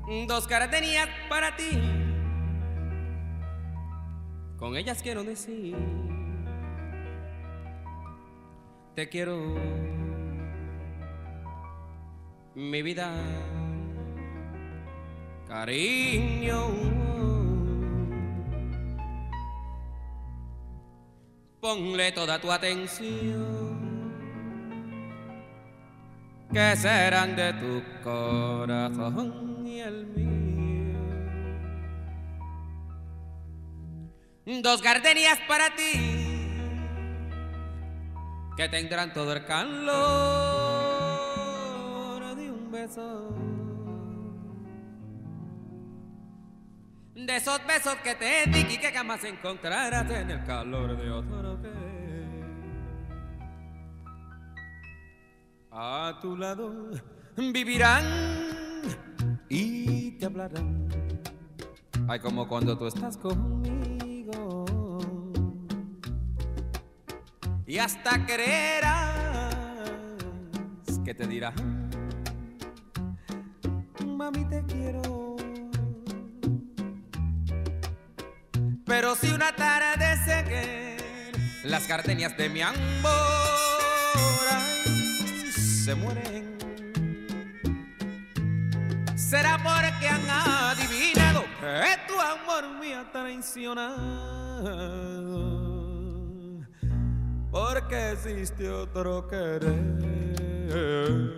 Dos caras tenías para ti, con ellas quiero decir: te quiero, mi vida, cariño. Ponle toda tu atención, que serán de tu corazón y el mío. Dos gardenias para ti, que tendrán todo el calor de un beso, de esos besos que te di y que jamás encontrarás en el calor de otro que a tu lado vivirán y te hablarán. Ay, como cuando tú estás conmigo, y hasta creerás que te dirán: mami, te quiero. Pero si una tarde se que las gardenias de mi amor se mueren, será porque han adivinado que tu amor me ha traicionado, porque existe otro querer.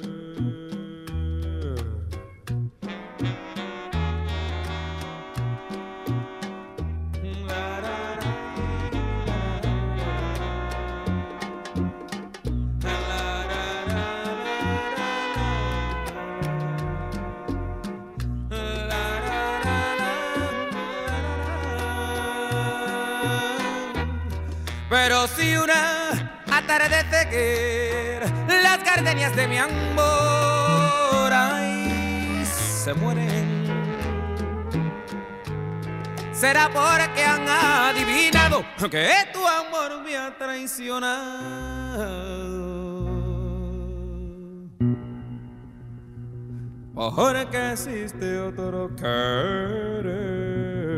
Pero si una atardece que las gardenias de mi amor ay, se mueren, será porque han adivinado que tu amor me ha traicionado, porque existe otro querer.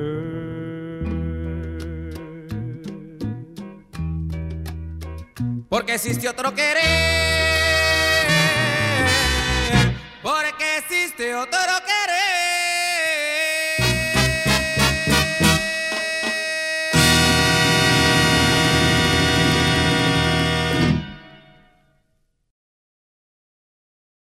Porque existe otro querer, porque existe otro querer.